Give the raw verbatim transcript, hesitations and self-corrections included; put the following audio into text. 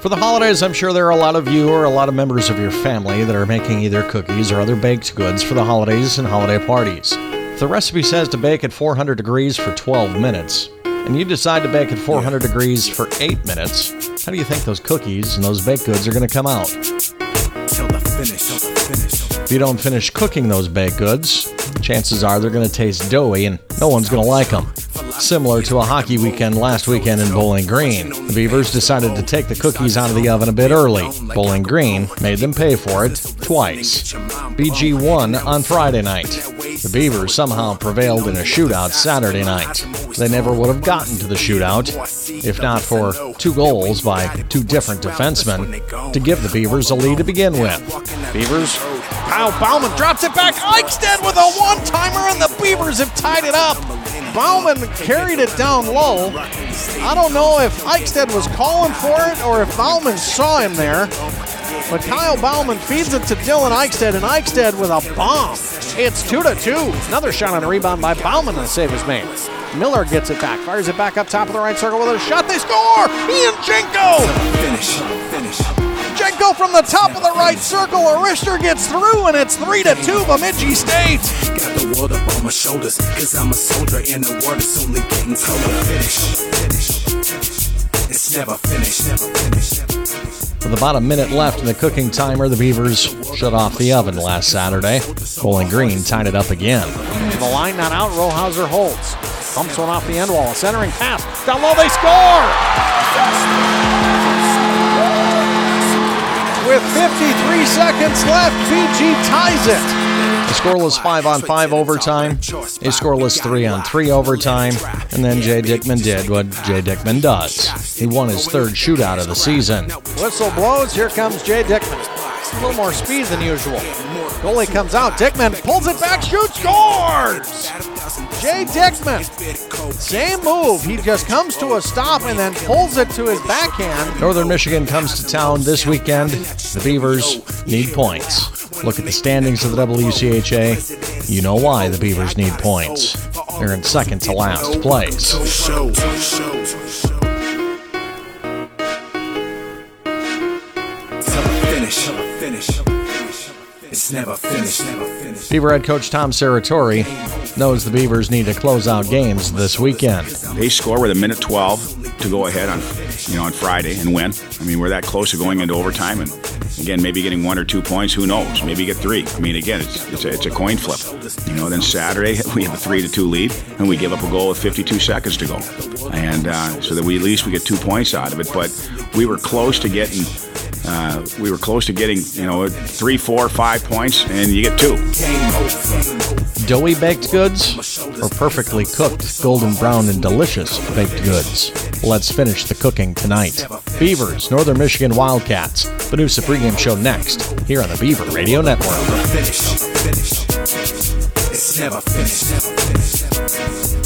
For the holidays, I'm sure there are a lot of you or a lot of members of your family that are making either cookies or other baked goods for the holidays and holiday parties. If the recipe says to bake at four hundred degrees for twelve minutes, and you decide to bake at four hundred degrees for eight minutes, how do you think those cookies and those baked goods are going to come out? If you don't finish cooking those baked goods, chances are they're going to taste doughy and no one's going to like them. Similar to a hockey weekend last weekend in Bowling Green, the Beavers decided to take the cookies out of the oven a bit early. Bowling Green made them pay for it twice. B G won on Friday night. The Beavers somehow prevailed in a shootout Saturday night. They never would have gotten to the shootout if not for two goals by two different defensemen to give the Beavers a lead to begin with. Beavers, Kyle Bauman drops it back. Eichstädt with a one-timer, and the Beavers have tied it up. Bauman carried it down low. I don't know if Eichstädt was calling for it or if Bauman saw him there. But Kyle Bauman feeds it to Dylan Eichstädt, and Eichstädt with a bomb. It's two to two. Another shot on a rebound by Bauman, and the save is made. Miller gets it back, fires it back up top of the right circle with a shot. They score! Ian Jenko! Finish, finish. Jenko from the top of the right circle. Arister gets through, and it's three to two, Bemidji State. Got the world up on my shoulders, cause I'm a soldier, and the word is only getting colder. Finish, finish. It's never finished, never finished, never finished. With about a minute left in the cooking timer, the Beavers shut off the oven last Saturday. Bowling Green tied it up again. The line not out, Rohauser holds. Bumps one off the end wall. A centering pass. Down low, they score! With fifty-three seconds left, B G ties it. A scoreless five on five overtime, a scoreless three on three overtime, and then Jay Dickman did what Jay Dickman does. He won his third shootout of the season. Whistle blows, here comes Jay Dickman. A little more speed than usual. Goalie comes out, Dickman pulls it back, shoots, scores! Jay Dickman, same move. He just comes to a stop and then pulls it to his backhand. Northern Michigan comes to town this weekend. The Beavers need points. Look at the standings of the W C H A. You know why the Beavers need points. They're in second to last place. It's never finished, never finished. Beaver head coach Tom Serratori knows the Beavers need to close out games this weekend. They score with a minute twelve to go ahead on, you know, on Friday and win. I mean, we're that close to going into overtime, and again, maybe getting one or two points. Who knows? Maybe get three. I mean, again, it's it's a, it's a coin flip. You know, then Saturday we have a three to two lead, and we give up a goal with fifty-two seconds to go, and uh, so that we at least we get two points out of it. But we were close to getting. Uh, we were close to getting, you know, three, four, five points, and you get two. Doughy baked goods or perfectly cooked, golden brown and delicious baked goods? Let's finish the cooking tonight. Beavers, Northern Michigan Wildcats. The Noosa pregame show next, here on the Beaver Radio Network. It's never finished, never finished, never finished.